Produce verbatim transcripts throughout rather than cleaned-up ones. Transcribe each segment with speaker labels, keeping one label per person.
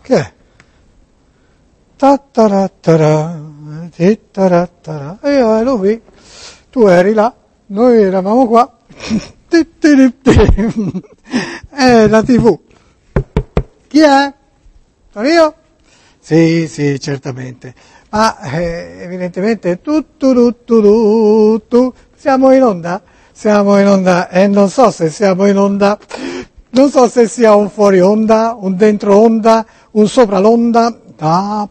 Speaker 1: Che è? Tattarattara, tittarattara. E io ero qui, tu eri là, noi eravamo qua. È la tivù. Chi è? Sono io? Sì, sì, certamente. Ma eh, evidentemente tu, tu, tu, tu, tu, tu, siamo in onda? Siamo in onda e non so se siamo in onda, non so se sia un fuori onda, un dentro onda, un sopra l'onda. Ah,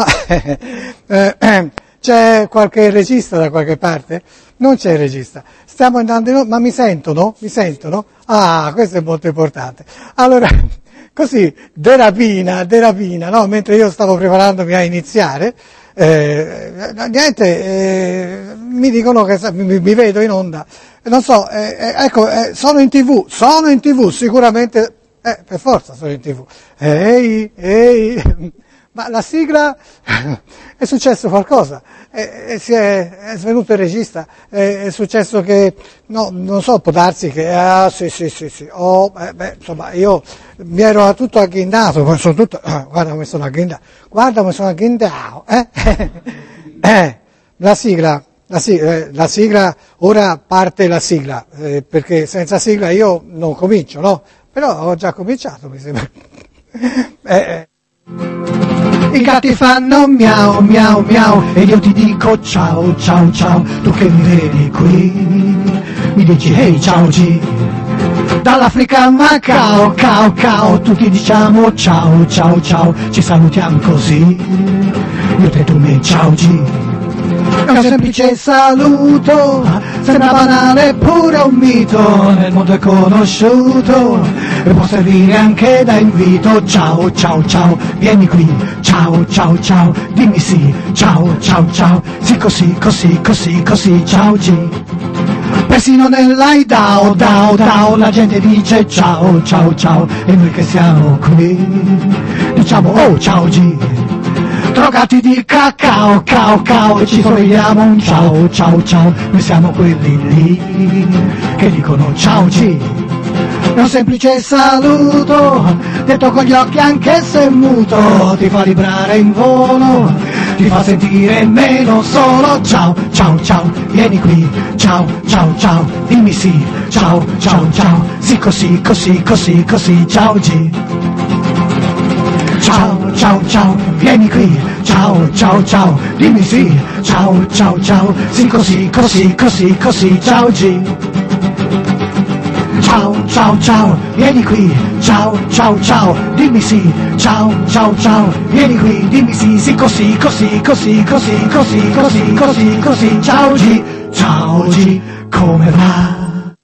Speaker 1: eh, eh, c'è qualche regista da qualche parte? Non c'è regista. Stiamo andando in onda, ma mi sentono? Mi sentono? Ah, questo è molto importante. Allora, così, de rapina, de rapina, no? Mentre io stavo preparandomi a iniziare, eh, niente, eh, mi dicono che mi, mi vedo in onda. Non so, eh, eh, ecco, eh, sono in tv, sono in tv, sicuramente, eh, per forza sono in tv. Ehi, ehi, ma la sigla, è successo qualcosa, è, è, si è, è svenuto il regista, è, è successo che, no, non so, può darsi che, ah, sì, sì, sì, sì, oh, beh, beh, insomma, io mi ero tutto agghindato, sono tutto, ah, guarda come sono agghindato, guarda come sono agghindato, eh, eh, la sigla, la sigla, la sigla, ora parte la sigla, eh, perché senza sigla io non comincio, no? Però ho già cominciato, mi sembra. eh, eh.
Speaker 2: I gatti fanno miau miau miau e io ti dico ciao ciao ciao. Tu che mi vedi qui mi dici hey ciao G. Dall'Africa a Macao cao cao tutti diciamo ciao ciao ciao. Ci salutiamo così io te tu me ciao G. È un semplice saluto, sembra banale eppure un mito, nel mondo è conosciuto e può servire anche da invito. Ciao ciao ciao, vieni qui, ciao ciao ciao, dimmi sì, ciao ciao ciao, sì così così così così, ciao G. Persino nell'Aidao, dao dao, la gente dice ciao ciao ciao e noi che siamo qui diciamo oh ciao G. Drogati di cacao, cao, cao, e ci sorridiamo un ciao, ciao, ciao, noi siamo quelli lì, che dicono ciao G. È un semplice saluto, detto con gli occhi anche se muto, ti fa vibrare in volo, ti fa sentire meno solo, ciao, ciao, ciao, vieni qui, ciao, ciao, ciao, dimmi sì, ciao, ciao, ciao, sì così, così, così, così, ciao G. Ciao, ciao, ciao, vieni qui, ciao, ciao, ciao, dimmi sì, ciao, ciao, ciao, sì così, così, così, così, ciao G. Ciao, ciao, ciao, vieni qui, ciao, ciao, ciao, dimmi sì, ciao, ciao, ciao, vieni qui, dimmi sì, sì così, così, così, così, così, così, così, così, ciao G, ciao G, come va?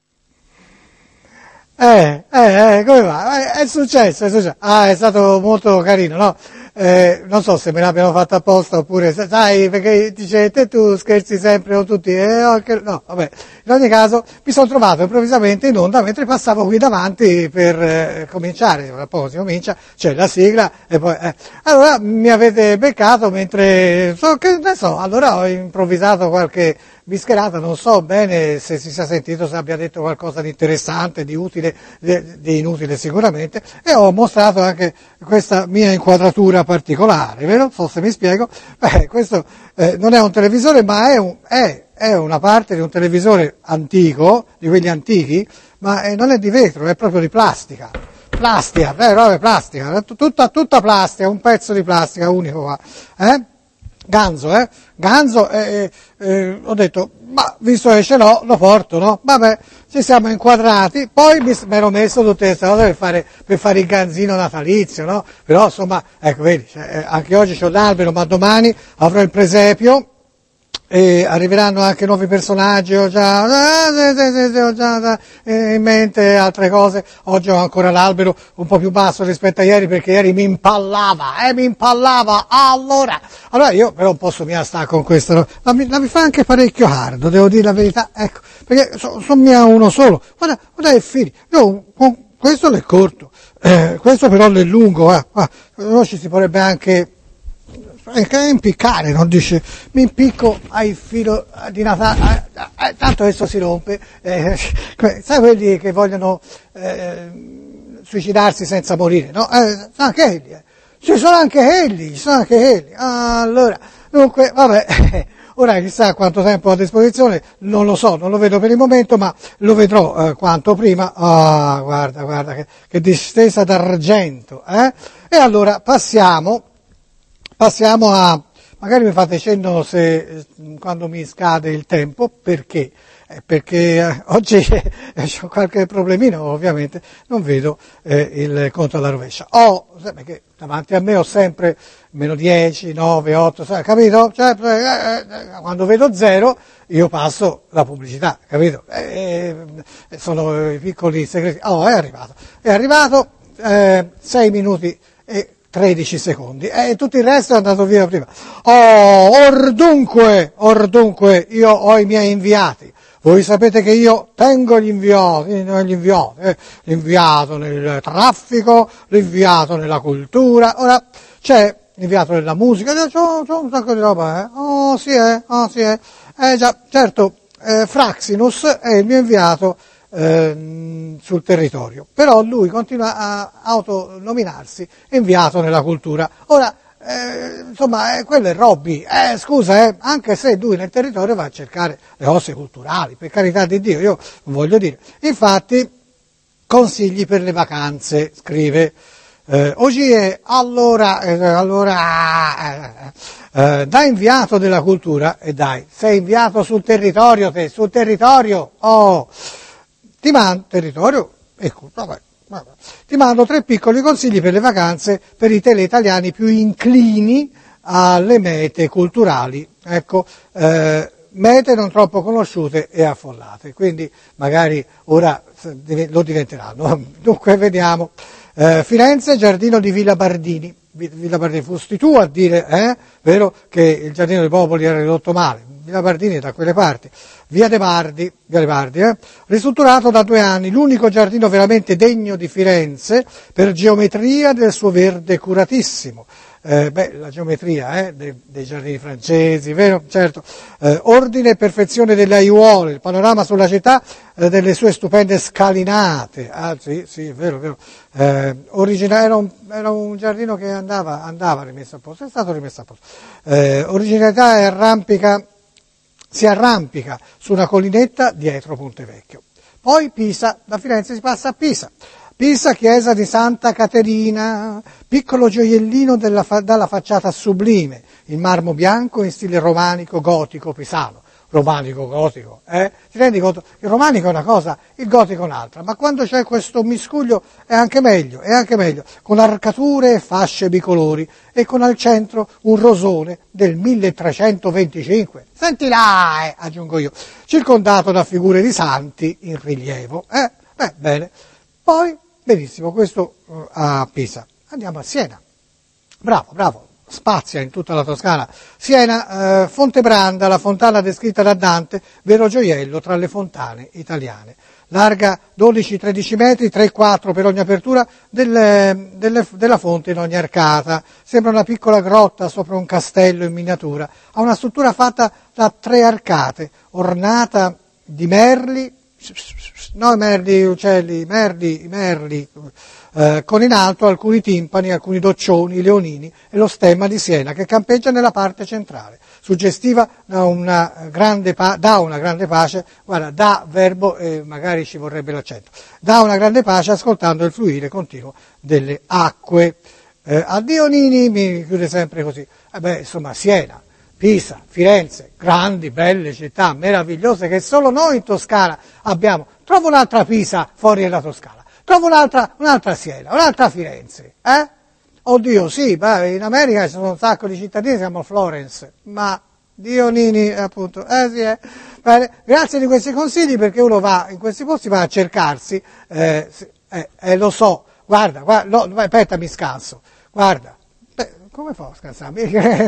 Speaker 1: Eh, eh, eh, come va? È successo, è successo. Ah, è stato molto carino, no? Eh, non so se me l'abbiano fatto apposta oppure, sai, perché dice, te tu scherzi sempre con tutti, eh, anche, no, vabbè. In ogni caso, mi sono trovato improvvisamente in onda mentre passavo qui davanti per eh, cominciare, tra poco si comincia, c'è la sigla, e poi, eh. Allora, mi avete beccato mentre, so, che ne so, allora ho improvvisato qualche bischerata, non so bene se si sia sentito, se abbia detto qualcosa di interessante, di utile, di, di inutile sicuramente, e ho mostrato anche questa mia inquadratura particolare, non so se mi spiego. Beh, questo eh, non è un televisore, ma è, un, è, è una parte di un televisore antico, di quelli antichi, ma eh, non è di vetro, è proprio di plastica. Plastica, eh, no, è plastica, tutta, tutta plastica, un pezzo di plastica unico qua, eh? Ganzo, eh? Ganzo, eh, eh, ho detto, ma visto che ce l'ho, lo porto, no? Vabbè, ci siamo inquadrati, poi mi ero messo tutte queste cose per fare, per fare il ganzino natalizio, no? Però, insomma, ecco, vedi, cioè, anche oggi c'ho l'albero, ma domani avrò il presepio, e arriveranno anche nuovi personaggi, ho già, ho già in mente altre cose. Oggi ho ancora l'albero un po' più basso rispetto a ieri, perché ieri mi impallava, eh, mi impallava, allora, allora io però non posso mica stare con questo, no? ma, mi, ma mi fa anche parecchio hardo, devo dire la verità, ecco, perché sono so mia uno solo, guarda, guarda che fili, io con questo l'è corto, eh, questo però l'è lungo, eh, ah, no, ci si potrebbe anche impiccare, non dice, mi impicco al filo di Natale, eh, eh, tanto adesso si rompe, eh, sai quelli che vogliono eh, suicidarsi senza morire, no? Eh, anche quelli, eh. Ci sono anche quelli, ci sono anche quelli. Allora, dunque, vabbè, ora chissà quanto tempo ho a disposizione, non lo so, non lo vedo per il momento, ma lo vedrò eh, quanto prima. Ah, guarda, guarda, che, che distesa d'argento, eh? E allora passiamo, passiamo a, magari mi fate cenno se, quando mi scade il tempo, perché? Eh, perché eh, oggi ho qualche problemino, ovviamente, non vedo eh, il conto alla rovescia. Ho, perché davanti a me ho sempre meno dieci, nove, otto, capito? Cioè, eh, quando vedo zero io passo la pubblicità, capito? Eh, sono i piccoli segreti. Oh, è arrivato, è arrivato, eh, sei minuti e tredici secondi, e tutto il resto è andato via prima. Oh, or dunque, or dunque, io ho i miei inviati. Voi sapete che io tengo gli inviati, gli inviati, eh, l'inviato nel traffico, l'inviato nella cultura, ora c'è l'inviato nella musica, c'ho, c'ho un sacco di roba, eh. Oh sì, eh, oh sì, eh. Eh già, certo, eh, Fraxinus è il mio inviato eh, sul territorio, però lui continua a autonominarsi inviato nella cultura. Ora, Eh, insomma, eh, quello è Robby, eh, scusa, eh, anche se lui nel territorio va a cercare le cose culturali, per carità di Dio, io voglio dire. Infatti, consigli per le vacanze, scrive, eh, Ogie, allora, eh, allora, eh, eh, da inviato della cultura, e eh, dai, sei inviato sul territorio, te, sul territorio, oh, ti mando, territorio, ecco, vabbè. Ti mando tre piccoli consigli per le vacanze per i teleitaliani più inclini alle mete culturali, ecco, eh, mete non troppo conosciute e affollate, quindi magari ora lo diventeranno. Dunque vediamo, eh, Firenze, giardino di Villa Bardini, Villa Bardini, fusti tu a dire, eh, vero, che il giardino dei popoli era ridotto male, Villa Bardini è da quelle parti. Via De Bardi, Via De Bardi eh? ristrutturato da due anni, l'unico giardino veramente degno di Firenze per geometria del suo verde curatissimo. Eh, beh, la geometria eh, dei, dei giardini francesi, vero? Certo. Eh, ordine e perfezione delle aiuole, il panorama sulla città eh, delle sue stupende scalinate. Ah, sì, sì, vero, vero. Eh, origina- era, un, era un giardino che andava, andava rimesso a posto, è stato rimesso a posto. Eh, originalità e arrampica. Si arrampica su una collinetta dietro Ponte Vecchio. Poi Pisa, da Firenze si passa a Pisa. Pisa, chiesa di Santa Caterina, piccolo gioiellino della fa- dalla facciata sublime, il marmo bianco in stile romanico, gotico, pisano. Romanico, gotico, eh? Ti rendi conto? Il romanico è una cosa, il gotico è un'altra, ma quando c'è questo miscuglio è anche meglio, è anche meglio, con arcature e fasce bicolori e con al centro un rosone del milletrecentoventicinque. Senti là, eh, aggiungo io, circondato da figure di santi in rilievo, eh? Beh, bene. Poi, benissimo, questo uh, a Pisa. Andiamo a Siena. Bravo, bravo. Spazia in tutta la Toscana. Siena, eh, Fontebranda, la fontana descritta da Dante, vero gioiello tra le fontane italiane. Larga dodici tredici metri, tre quattro per ogni apertura delle, delle, della fonte in ogni arcata. Sembra una piccola grotta sopra un castello in miniatura. Ha una struttura fatta da tre arcate, ornata di merli, no merli, uccelli, merli, merli, eh, con in alto alcuni timpani, alcuni doccioni, leonini e lo stemma di Siena che campeggia nella parte centrale, suggestiva da una grande, pa- da una grande pace, guarda, da verbo, eh, magari ci vorrebbe l'accento, da una grande pace ascoltando il fluire continuo delle acque. Eh, a Dionini mi chiude sempre così, eh beh, insomma, Siena, Pisa, Firenze, grandi, belle città, meravigliose che solo noi in Toscana abbiamo. Trovo un'altra Pisa fuori dalla Toscana. Trovo un'altra, un'altra Siena, un'altra Firenze, eh? Oddio, sì, beh, in America ci sono un sacco di cittadini che si chiamano Florence, ma Dionini, appunto, eh sì, eh. Bene, grazie di questi consigli, perché uno va in questi posti, va a cercarsi, eh, eh, eh lo so, guarda, guarda, no, aspetta, mi scanso, guarda, beh, come fa a scansarmi?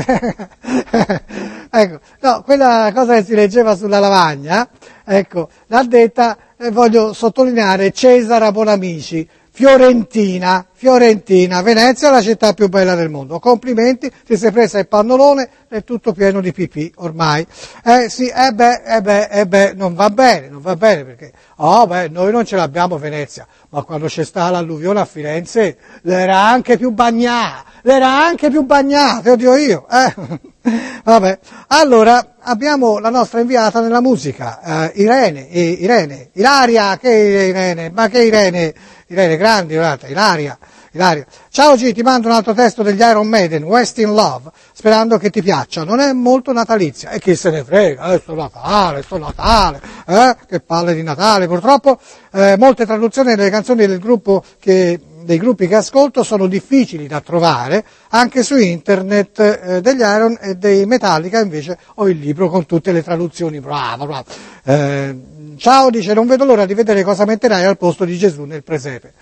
Speaker 1: Ecco, no, quella cosa che si leggeva sulla lavagna, ecco, l'ha detta, eh, voglio sottolineare, Cesara Bonamici, Fiorentina, Fiorentina, Venezia è la città più bella del mondo. Complimenti, ti sei presa il pannolone, è tutto pieno di pipì ormai. Eh sì, eh beh, eh beh, eh beh, non va bene, non va bene perché, oh beh, noi non ce l'abbiamo Venezia, ma quando c'è stata l'alluvione a Firenze, l'era anche più bagnata, l'era anche più bagnata, oddio io, eh. Vabbè, allora abbiamo la nostra inviata nella musica, eh, Irene, eh, Irene, Ilaria, che Irene, ma che Irene, Irene grandi, guardate, Ilaria, Ilaria. Ciao G, ti mando un altro testo degli Iron Maiden, West in Love, sperando che ti piaccia, non è molto natalizia, e chi se ne frega, eh, sto Natale, sto Natale, eh, che palle di Natale, purtroppo, eh, molte traduzioni delle canzoni del gruppo che dei gruppi che ascolto sono difficili da trovare, anche su internet eh, degli Iron e dei Metallica invece ho il libro con tutte le traduzioni, bravo, bravo. Eh, ciao, dice, non vedo l'ora di vedere cosa metterai al posto di Gesù nel presepe.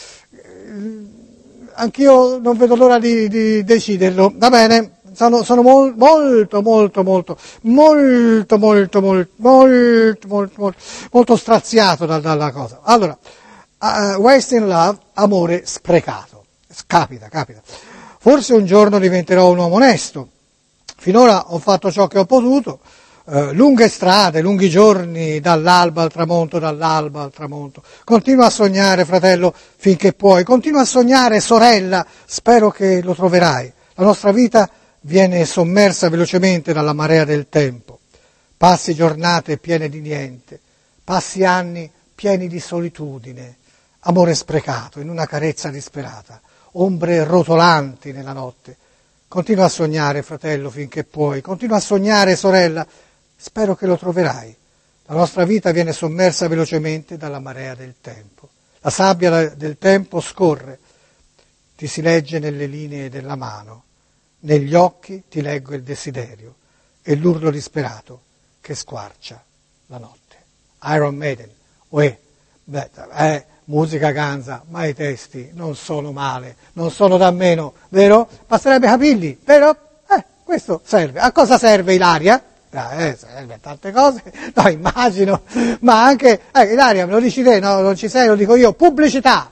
Speaker 1: Eh, anch'io non vedo l'ora di, di deciderlo, va bene, sono, sono mol, molto, molto, molto, molto, molto, molto, molto, molto, molto, molto straziato da, dalla cosa. Allora, Uh, Waste in Love, amore sprecato. Capita, capita. Forse un giorno diventerò un uomo onesto. Finora ho fatto ciò che ho potuto. Uh, lunghe strade, lunghi giorni, dall'alba al tramonto, dall'alba al tramonto. Continua a sognare, fratello, finché puoi. Continua a sognare, sorella, spero che lo troverai. La nostra vita viene sommersa velocemente dalla marea del tempo. Passi giornate piene di niente. Passi anni pieni di solitudine. Amore sprecato, in una carezza disperata, ombre rotolanti nella notte. Continua a sognare, fratello, finché puoi, continua a sognare, sorella, spero che lo troverai. La nostra vita viene sommersa velocemente dalla marea del tempo. La sabbia del tempo scorre, ti si legge nelle linee della mano, negli occhi ti leggo il desiderio e l'urlo disperato che squarcia la notte. Iron Maiden, uè, beh, eh, musica ganza, ma i testi non sono male, non sono da meno, vero? Basterebbe capirli, vero? Eh, questo serve. A cosa serve Ilaria? Eh, serve a tante cose, no, immagino, ma anche, eh, Ilaria, me lo dici te, no, non ci sei, lo dico io, pubblicità!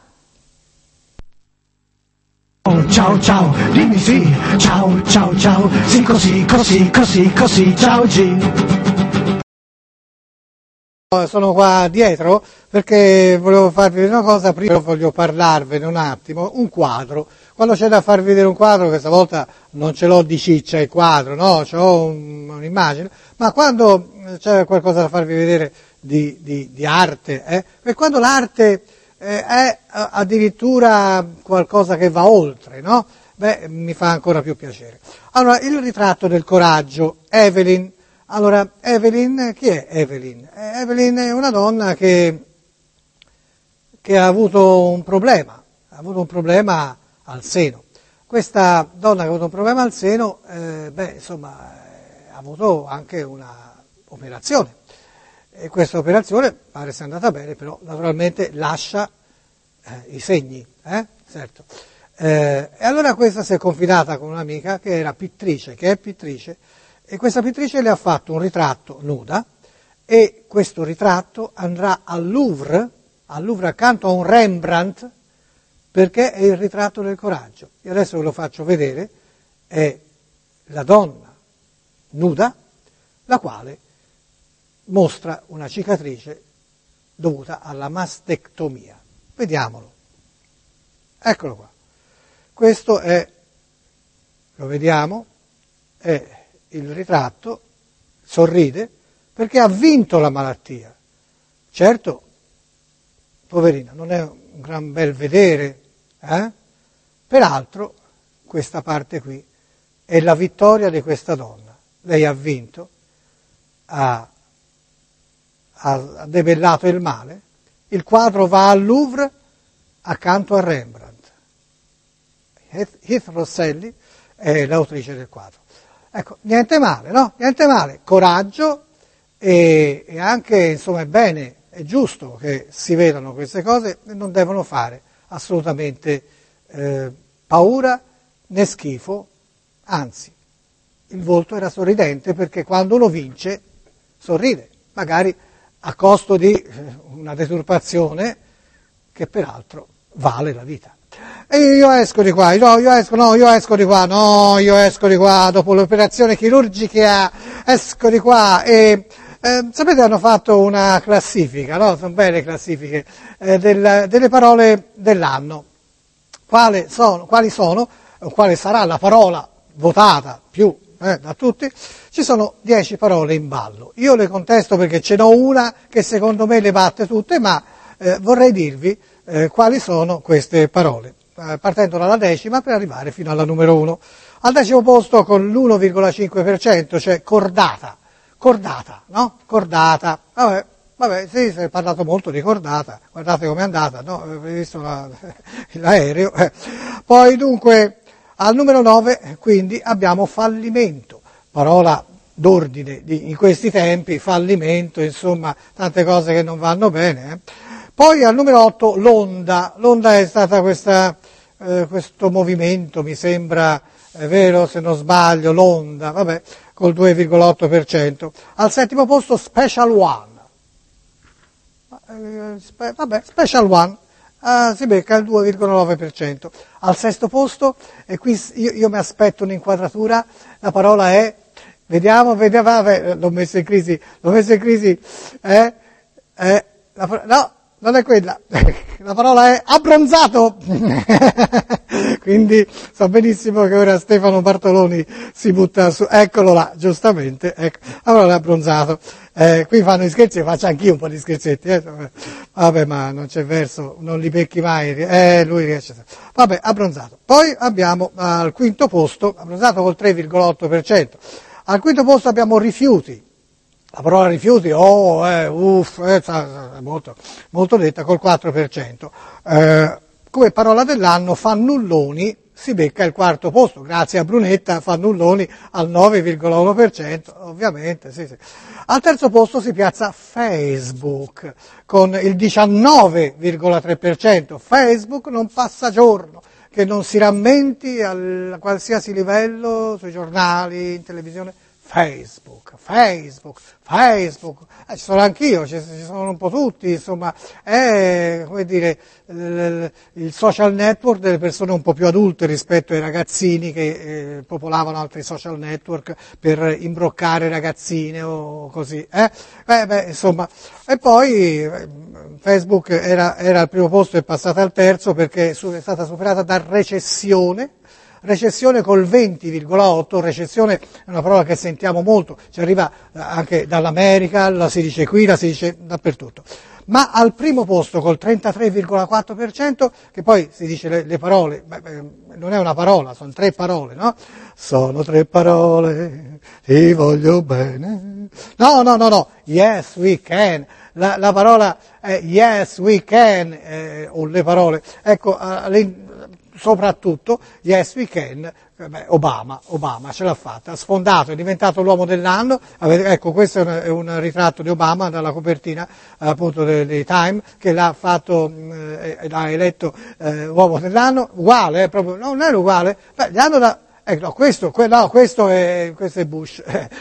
Speaker 2: Oh, ciao ciao, dimmi sì, ciao ciao ciao, sì così, così, così, così, ciao G.
Speaker 1: Sono qua dietro perché volevo farvi vedere una cosa, prima voglio parlarvene un attimo, un quadro. Quando c'è da farvi vedere un quadro, questa volta non ce l'ho di ciccia il quadro, no, c'ho un, un'immagine, ma quando c'è qualcosa da farvi vedere di, di, di arte, eh, e quando l'arte eh, è addirittura qualcosa che va oltre, no? Beh, mi fa ancora più piacere. Allora, il ritratto del coraggio, Evelyn. Allora, Evelyn, chi è Evelyn? Evelyn è una donna che, che ha avuto un problema, ha avuto un problema al seno. Questa donna che ha avuto un problema al seno, eh, beh, insomma, eh, ha avuto anche una operazione. E questa operazione pare sia andata bene, però naturalmente lascia eh, i segni, eh? Certo. Eh, e allora questa si è confidata con un'amica che era pittrice, che è pittrice, e questa pittrice le ha fatto un ritratto nuda e questo ritratto andrà al Louvre, al Louvre accanto a un Rembrandt, perché è il ritratto del coraggio. Io adesso ve lo faccio vedere, è la donna nuda, la quale mostra una cicatrice dovuta alla mastectomia. Vediamolo. Eccolo qua. Questo è, lo vediamo, è il ritratto, sorride, perché ha vinto la malattia. Certo, poverina, non è un gran bel vedere, eh? Peraltro questa parte qui è la vittoria di questa donna. Lei ha vinto, ha, ha debellato il male, il quadro va al Louvre accanto a Rembrandt. Heath Rosselli è l'autrice del quadro. Ecco, niente male, no? Niente male, coraggio e, e anche, insomma, è bene, è giusto che si vedano queste cose e non devono fare assolutamente eh, paura né schifo, anzi, il volto era sorridente perché quando uno vince sorride, magari a costo di una deturpazione che peraltro vale la vita. E io esco di qua, no, io esco, no, io esco di qua, no, io esco di qua, dopo l'operazione chirurgica, esco di qua, e eh, sapete hanno fatto una classifica, no? Sono belle classifiche, eh, del, delle parole dell'anno. Quali sono, quali sono, quale sarà la parola votata più eh, da tutti? Ci sono dieci parole in ballo. Io le contesto perché ce n'ho una che secondo me le batte tutte, ma eh, vorrei dirvi eh, quali sono queste parole, eh, partendo dalla decima per arrivare fino alla numero uno. Al decimo posto con l'uno virgola cinque per cento c'è cordata, cordata, no? Cordata, vabbè. Vabbè, sì, si è parlato molto di cordata, guardate com'è andata, no? Avete visto la, l'aereo. Eh. Poi dunque, al numero nove, quindi, abbiamo fallimento, parola d'ordine di, in questi tempi, fallimento, insomma, tante cose che non vanno bene. Eh. Poi al numero otto, l'onda, l'onda è stata questa, eh, questo movimento, mi sembra, è vero, se non sbaglio, l'onda, vabbè, col due virgola otto per cento. Al settimo posto, Special One. Vabbè, Special One, uh, si becca il due virgola nove per cento. Al sesto posto, e qui io, io mi aspetto un'inquadratura, la parola è, vediamo, vediamo, vabbè, l'ho messo in crisi, l'ho messo in crisi, eh, eh, la, no, non è quella, la parola è abbronzato, quindi so benissimo che ora Stefano Bartoloni si butta su, eccolo là, giustamente, ecco, la parola è abbronzato. Eh, qui fanno gli scherzi, faccio anch'io un po' di scherzetti, eh. Vabbè, ma non c'è verso, non li becchi mai, eh, lui riesce. Vabbè, abbronzato. Poi abbiamo al quinto posto, abbronzato col tre virgola otto per cento. Al quinto posto abbiamo rifiuti. La parola rifiuti, oh, eh, uff, eh, molto, molto detta, col quattro per cento. Eh, come parola dell'anno, fannulloni, si becca il quarto posto, grazie a Brunetta, fannulloni al nove virgola uno per cento, ovviamente, sì, sì. Al terzo posto si piazza Facebook, con il diciannove virgola tre per cento. Facebook non passa giorno che non si rammenti a qualsiasi livello, sui giornali, in televisione. Facebook, Facebook, Facebook, eh, ci sono anch'io, ci, ci sono un po' tutti, insomma, è, come dire, il, il social network delle persone un po' più adulte rispetto ai ragazzini che eh, popolavano altri social network per imbroccare ragazzine o così, eh? Beh, beh, insomma, e poi eh, Facebook era, era al primo posto e è passata al terzo perché è stata superata da recessione. Recessione col venti virgola otto, recessione è una parola che sentiamo molto, ci arriva anche dall'America, la si dice qui, la si dice dappertutto. Ma al primo posto col trentatré virgola quattro per cento, che poi si dice le, le parole, beh, non è una parola, sono tre parole, no? Sono tre parole, ti voglio bene. No, no, no, no, yes we can. La, la parola è yes we can, eh, o le parole, ecco, soprattutto yes we can, beh, Obama, Obama ce l'ha fatta, ha sfondato, è diventato l'uomo dell'anno, ecco questo è un, è un ritratto di Obama dalla copertina appunto dei Time che l'ha fatto, eh, l'ha eletto eh, uomo dell'anno, uguale, eh, proprio, no, non era uguale, beh, gli hanno da, eh, no, questo, que, no, questo è, questo è Bush,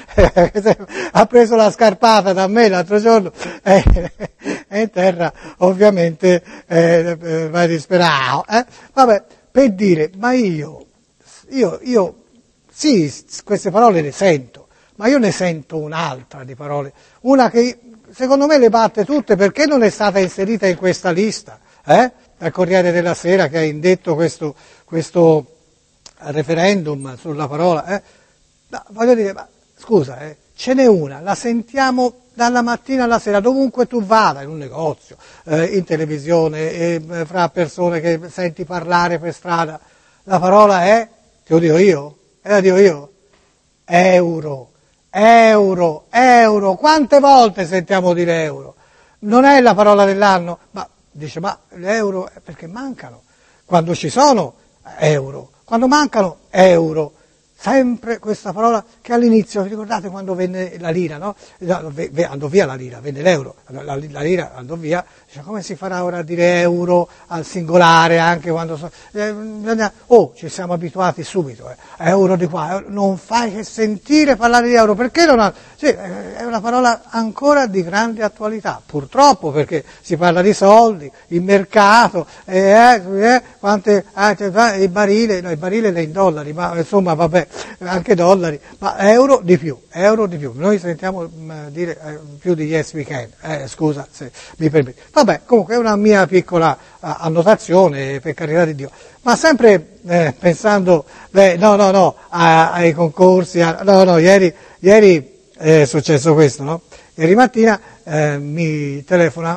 Speaker 1: ha preso la scarpata da me l'altro giorno e eh, in terra ovviamente eh, eh, va disperato, eh? Vabbè, per dire, ma io, io, io, sì, queste parole le sento, ma io ne sento un'altra di parole, una che secondo me le batte tutte, perché non è stata inserita in questa lista, eh? Dal Corriere della Sera che ha indetto questo, questo referendum sulla parola, eh? No, voglio dire, ma scusa, eh, ce n'è una, la sentiamo dalla mattina alla sera, dovunque tu vada, in un negozio, eh, in televisione, eh, fra persone che senti parlare per strada, la parola è, te lo dico io, e la dico io, euro, euro, euro, quante volte sentiamo dire euro? Non è la parola dell'anno, ma dice, ma l'euro è perché mancano, quando ci sono euro, quando mancano euro, sempre questa parola che all'inizio, vi ricordate quando venne la lira, no? Andò via la lira, venne l'euro, la, la lira andò via, dice, come si farà ora a dire euro al singolare anche quando... So, eh, oh, ci siamo abituati subito, eh, euro di qua, euro, non fai che sentire parlare di euro, perché non ha... Sì, è una parola ancora di grande attualità, purtroppo, perché si parla di soldi, il mercato, eh, eh, quante, eh, il barile, no, il barile è in dollari, ma insomma vabbè, anche dollari, ma euro di più, euro di più. Noi sentiamo mh, dire eh, più di yes we can, eh, scusa se mi permetti. Vabbè, comunque è una mia piccola uh, annotazione, per carità di Dio. Ma sempre eh, pensando, beh, no, no, no, a, ai concorsi, a, no, no, ieri, ieri è successo questo, no? Ieri mattina eh, mi telefona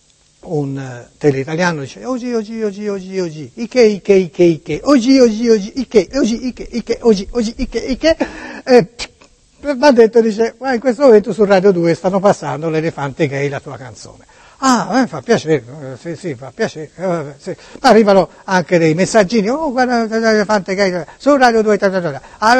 Speaker 1: un uh, teleitaliano, dice oggi, oggi, oggi, oggi, oggi, ike, ike, ike, ike, oggi, oggi, oggi, ike, oggi, ike, ike, oggi, oggi, ike, ike, eh, mi ha detto, dice, ma in questo momento su Radio due stanno passando l'Elefante Gay, la tua canzone. Ah, a me fa piacere, sì, sì, fa piacere, eh, sì. Ma arrivano anche dei messaggini, oh, guarda l'Elefante Gay, su Radio due, ta, ta, ta,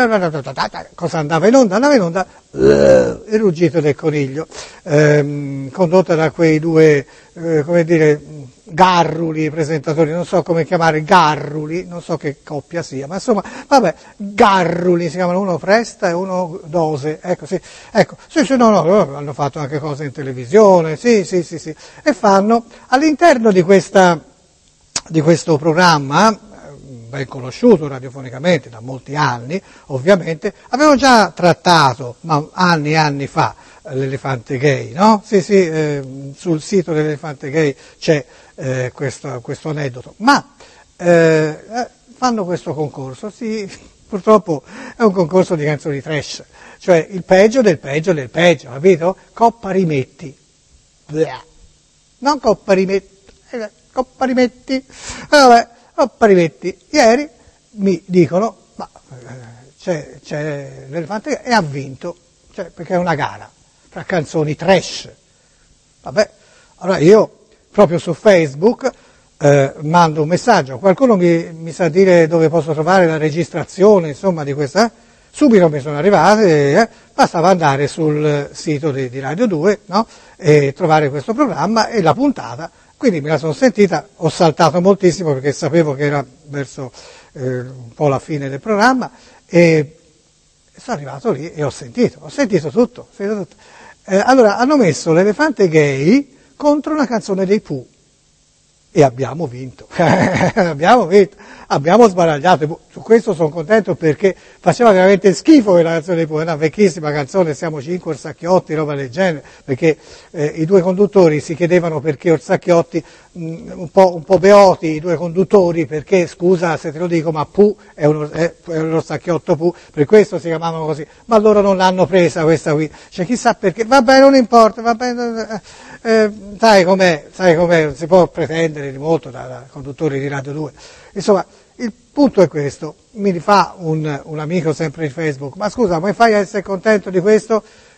Speaker 1: ta. Cosa andava in onda? Andava in onda uh, il ruggito del coniglio, ehm, condotta da quei due, eh, come dire, garruli presentatori, non so come chiamare, garruli, non so che coppia sia, ma insomma, vabbè, garruli si chiamano, uno Presta e uno Dose, ecco, sì, ecco, sì, sì, no, no, hanno fatto anche cose in televisione, sì, sì, sì, sì, e fanno, all'interno di questa, di questo programma, ben conosciuto radiofonicamente da molti anni, ovviamente, avevano già trattato, ma anni e anni fa, l'Elefante Gay, no? Sì, sì, eh, sul sito dell'Elefante Gay c'è eh, questo, questo aneddoto, ma eh, fanno questo concorso, sì, purtroppo è un concorso di canzoni trash, cioè il peggio del peggio del peggio, capito? Coppa rimetti, bleh. Non Coppa rimetti, eh, Coppa rimetti, eh, vabbè, Coppa rimetti, ieri mi dicono, ma c'è, c'è l'Elefante Gay e ha vinto, cioè perché è una gara tra canzoni trash. Vabbè, allora io proprio su Facebook eh, mando un messaggio, qualcuno mi, mi sa dire dove posso trovare la registrazione, insomma, di questa, subito mi sono arrivate, eh, bastava andare sul sito di, di Radio due, no? E trovare questo programma e la puntata, quindi me la sono sentita, ho saltato moltissimo perché sapevo che era verso eh, un po' la fine del programma e sono arrivato lì e ho sentito, ho sentito tutto, ho sentito tutto. Eh, allora, hanno messo l'Elefante Gay contro una canzone dei Pooh e abbiamo vinto, abbiamo vinto, abbiamo sbaragliato, su questo sono contento perché faceva veramente schifo quella canzone dei Pooh, è una vecchissima canzone, siamo cinque Orsacchiotti, roba del genere, perché eh, i due conduttori si chiedevano perché Orsacchiotti, mh, un po', un po' beoti i due conduttori, perché, scusa se te lo dico, ma Pooh è un, è, è un Orsacchiotto Pooh, per questo si chiamavano così, ma loro non l'hanno presa questa qui, cioè chissà perché, vabbè non importa, vabbè, eh, sai com'è, sai com'è, non si può pretendere di molto da, da conduttori di Radio due, insomma, il punto è questo, mi fa un, un amico sempre di Facebook, ma scusa, come fai a essere contento di questo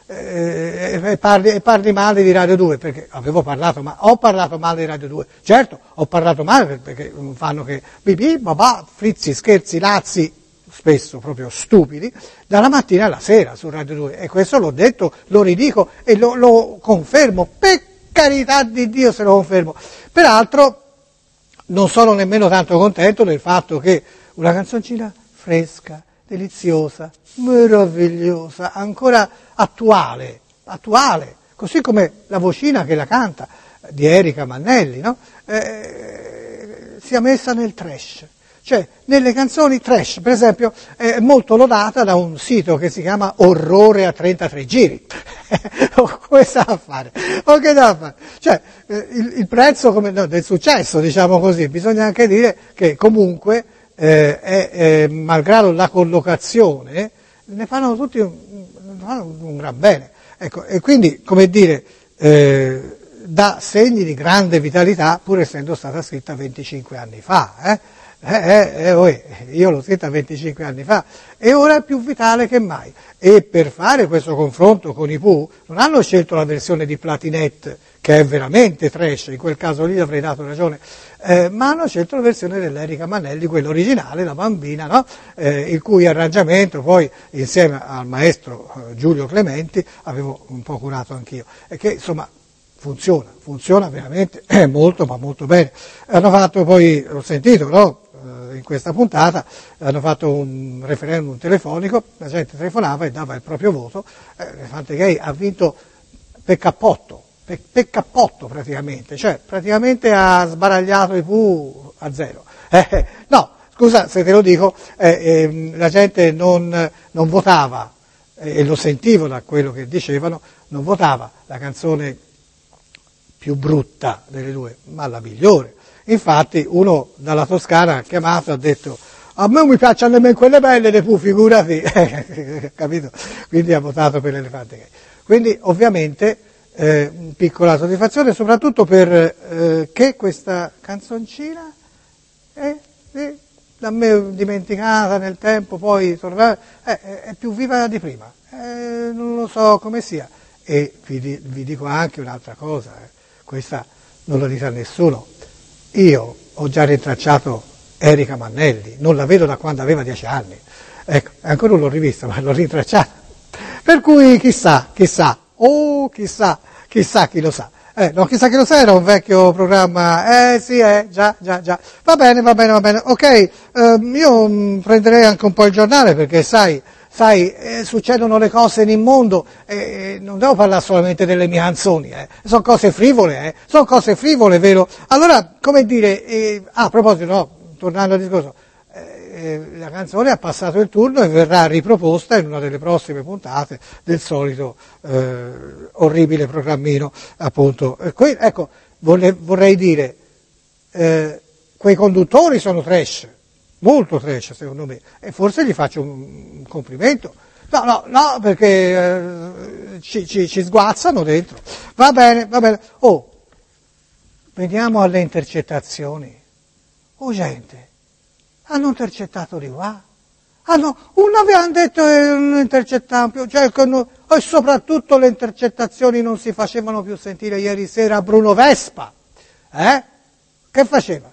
Speaker 1: eh, e, parli, e parli male di Radio due? Perché avevo parlato, ma ho parlato male di Radio due, certo, ho parlato male perché fanno che bibì, babà, frizzi, scherzi, lazzi, spesso proprio stupidi, dalla mattina alla sera su Radio due, e questo l'ho detto, lo ridico e lo, lo confermo, per carità di Dio se lo confermo. Peraltro non sono nemmeno tanto contento del fatto che una canzoncina fresca, deliziosa, meravigliosa, ancora attuale, attuale, così come la vocina che la canta di Erika Mannelli, no? eh, sia messa nel trash. Cioè, nelle canzoni trash, per esempio, è molto lodata da un sito che si chiama Orrore a trentatré giri. Come sta a fare? O che da fare? Cioè, il, il prezzo come, no, del successo, diciamo così, bisogna anche dire che comunque, eh, è, è, malgrado la collocazione, ne fanno tutti un, fanno un gran bene. Ecco, e quindi, come dire, eh, dà segni di grande vitalità, pur essendo stata scritta venticinque anni fa, eh? Eh, eh, eh, io l'ho scritta venticinque anni fa e ora è più vitale che mai, e per fare questo confronto con i Pooh non hanno scelto la versione di Platinette che è veramente trash, in quel caso lì avrei dato ragione, eh, ma hanno scelto la versione dell'Erica Mannelli, quella originale, la bambina, no? eh, il cui arrangiamento poi insieme al maestro eh, Giulio Clementi avevo un po' curato anch'io, e che insomma funziona, funziona veramente eh, molto ma molto bene. Hanno fatto poi, ho sentito, no? in questa puntata, hanno fatto un referendum telefonico, la gente telefonava e dava il proprio voto, eh, Elefante Gay ha vinto per cappotto, per, per cappotto praticamente, cioè praticamente ha sbaragliato i Pooh a zero. Eh, no, scusa se te lo dico, eh, eh, la gente non, non votava, eh, e lo sentivo da quello che dicevano, non votava la canzone più brutta delle due, ma la migliore. Infatti uno dalla Toscana ha chiamato e ha detto a me non mi piacciono nemmeno quelle belle, le Pooh, figurati, capito? Quindi ha votato per l'Elefante Gay. Quindi ovviamente eh, piccola soddisfazione, soprattutto per eh, che questa canzoncina è, è da me dimenticata nel tempo, poi tornare, è, è più viva di prima, eh, non lo so come sia. E vi, vi dico anche un'altra cosa, eh, questa non lo dice a nessuno. Io ho già rintracciato Erica Mannelli, non la vedo da quando aveva dieci anni, ecco, ancora non l'ho rivista, ma l'ho rintracciata. Per cui chissà, chissà, oh chissà, chissà chi lo sa. Eh, no, chissà chi lo sa era un vecchio programma, eh sì, eh, già, già, già. Va bene, va bene, va bene, ok, eh, io mh, prenderei anche un po' il giornale perché sai, sai, eh, succedono le cose in mondo, eh, non devo parlare solamente delle mie canzoni, eh. Sono cose frivole, eh. Sono cose frivole, vero? Allora, come dire, eh, ah, a proposito, no, tornando al discorso, eh, la canzone ha passato il turno e verrà riproposta in una delle prossime puntate del solito eh, orribile programmino, appunto. Eh, que- ecco, vorrei, vorrei dire, eh, quei conduttori sono trash. Molto trash secondo me, e forse gli faccio un complimento. No, no, no, perché eh, ci, ci, ci sguazzano dentro. Va bene, va bene. Oh, veniamo alle intercettazioni. Oh gente, hanno intercettato di qua. Hanno, uno avevano detto che non intercettavano più, cioè che non, e soprattutto le intercettazioni non si facevano più sentire ieri sera a Bruno Vespa. Eh? Che faceva?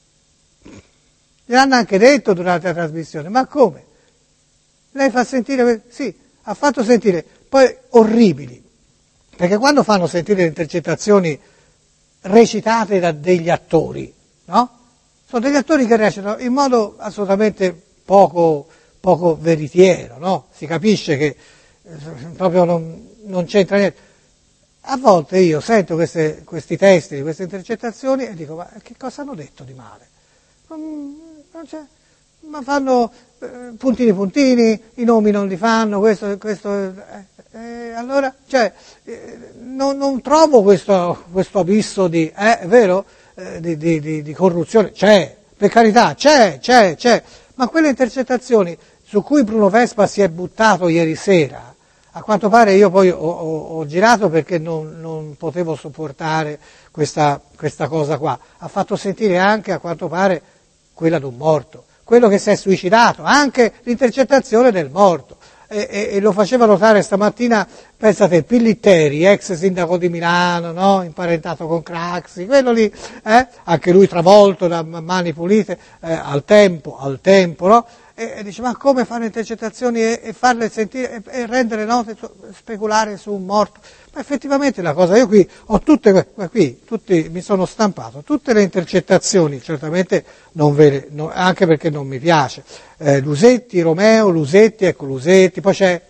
Speaker 1: Gliel'hanno anche detto durante la trasmissione, ma come? Lei fa sentire, sì, ha fatto sentire, poi orribili, perché quando fanno sentire le intercettazioni recitate da degli attori, no? Sono degli attori che recitano in modo assolutamente poco, poco veritiero, no? Si capisce che eh, proprio non, non c'entra niente. A volte io sento queste, questi testi di queste intercettazioni e dico, ma che cosa hanno detto di male? Non, non c'è, ma fanno eh, puntini puntini, i nomi non li fanno, questo, questo eh, eh, allora, cioè, eh, non, non trovo questo, questo abisso di, eh, è vero, eh, di, di, di, di corruzione, c'è, per carità, c'è, c'è, c'è, ma quelle intercettazioni su cui Bruno Vespa si è buttato ieri sera, a quanto pare io poi ho, ho, ho girato perché non, non potevo sopportare questa, questa cosa qua, ha fatto sentire anche, a quanto pare, quella di un morto, quello che si è suicidato, anche l'intercettazione del morto. E, e, e lo faceva notare stamattina, pensate, Pillitteri, ex sindaco di Milano, no? Imparentato con Craxi, quello lì, eh? Anche lui travolto da mani pulite, eh, al tempo, al tempo, no? E, e dice, ma come fare intercettazioni e, e farle sentire, e, e rendere note, speculare su un morto? Ma effettivamente la cosa, io qui ho tutte, qui, tutti, mi sono stampato, tutte le intercettazioni, certamente non ve le, no, anche perché non mi piace, eh, Lusetti, Romeo, Lusetti, ecco Lusetti, poi c'è,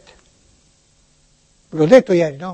Speaker 1: l'ho detto ieri, no?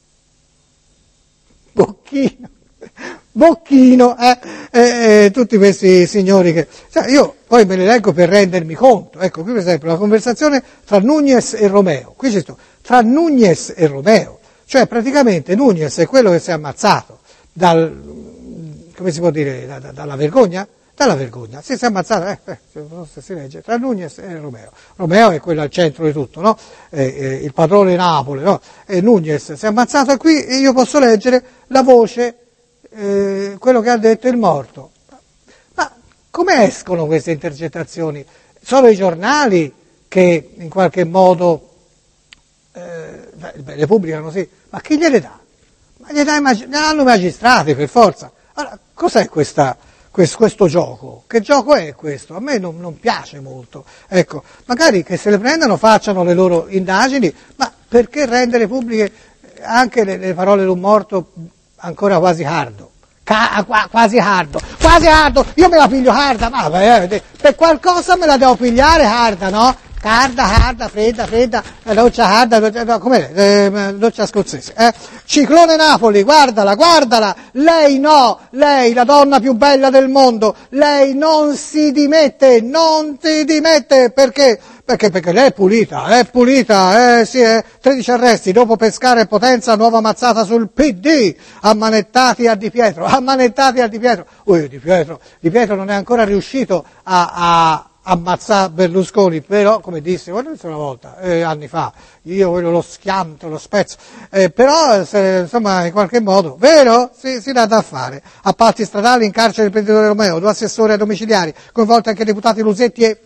Speaker 1: Bocchino, Bocchino, eh, eh, eh, tutti questi signori che, cioè io poi me le leggo per rendermi conto, ecco qui per esempio la conversazione tra Nunez e Romeo, qui c'è sto, tra Nunez e Romeo, cioè praticamente Nunez è quello che si è ammazzato dal, come si può dire, da, da, dalla vergogna? Dalla vergogna, si è ammazzato, eh, eh, se si legge, tra Nunez e Romeo. Romeo è quello al centro di tutto, no? Eh, eh, il padrone di Napoli, no? E Nunez si è ammazzato qui e io posso leggere la voce, eh, quello che ha detto il morto. Ma come escono queste intercettazioni? Sono i giornali che in qualche modo eh, le pubblicano, sì, ma chi gliele dà? Ma gli dai mag- danno magistrati per forza. Allora, cos'è questa, questo, questo gioco? Che gioco è questo? A me non, non piace molto. Ecco, magari che se le prendano, facciano le loro indagini, ma perché rendere pubbliche anche le, le parole di un morto ancora quasi hardo? Ca- quasi hardo, quasi hardo, io me la piglio harda, ma eh, per qualcosa me la devo pigliare harda, no? Harda, harda, fredda, fredda, doccia harda, doccia, no, com'è? Eh, doccia scozzese, eh? Ciclone Napoli, guardala, guardala, lei no, lei, la donna più bella del mondo, lei non si dimette, non si dimette, perché? Perché, perché lei è pulita, è pulita, eh sì, eh, tredici arresti, dopo Pescara e Potenza, nuova mazzata sul P D, ammanettati a Di Pietro, ammanettati a Di Pietro, oh, Di Pietro, Di Pietro non è ancora riuscito a, a ammazzare Berlusconi, però, come disse, guardate una volta, eh, anni fa, io voglio lo schianto, lo spezzo, eh, però, se, insomma, in qualche modo, vero? Si, si dà da fare. Appalti stradali, in carcere l'imprenditore Romeo, due assessori ai domiciliari, coinvolti anche i deputati Lusetti e